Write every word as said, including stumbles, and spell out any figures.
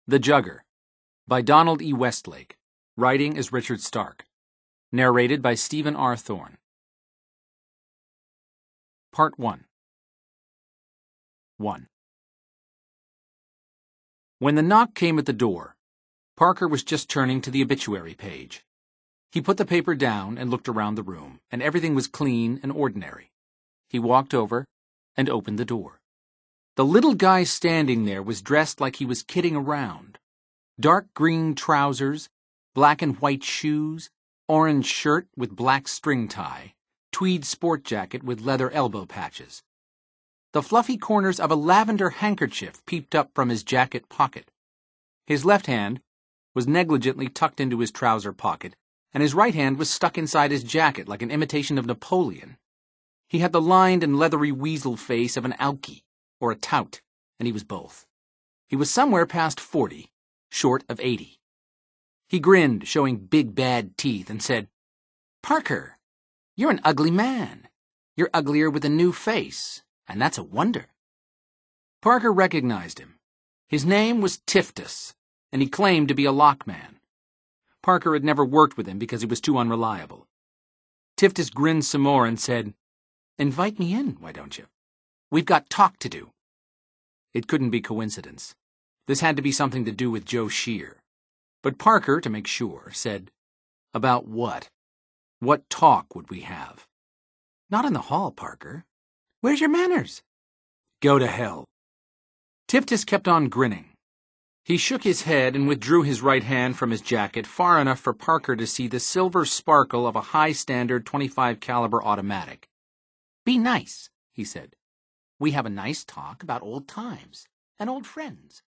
The Jugger, by Donald E. Westlake. Writing is Richard Stark. Narrated by Stephen R. Thorne. Part one. one. When the knock came at the door, Parker was just turning to the obituary page. He put the paper down and looked around the room, and everything was clean and ordinary. He walked over and opened the door. The little guy standing there was dressed like he was kidding around. Dark green trousers, black and white shoes, orange shirt with black string tie, tweed sport jacket with leather elbow patches. The fluffy corners of a lavender handkerchief peeped up from his jacket pocket. His left hand was negligently tucked into his trouser pocket, and his right hand was stuck inside his jacket like an imitation of Napoleon. He had the lined and leathery weasel face of an alkie, or a tout, and he was both. He was somewhere past forty, short of eighty. He grinned, showing big bad teeth, and said, "Parker, you're an ugly man. You're uglier with a new face, and that's a wonder." Parker recognized him. His name was Tiftus, and he claimed to be a lockman. Parker had never worked with him because he was too unreliable. Tiftus grinned some more and said, "Invite me in, why don't you? We've got talk to do." It couldn't be coincidence. This had to be something to do with Joe Shear. But Parker, to make sure, said, "About what? What talk would we have?" "Not in the hall, Parker. Where's your manners?" "Go to hell." Tiftus kept on grinning. He shook his head and withdrew his right hand from his jacket far enough for Parker to see the silver sparkle of a high-standard twenty-five caliber automatic. "Be nice," he said. "We have a nice talk about old times and old friends."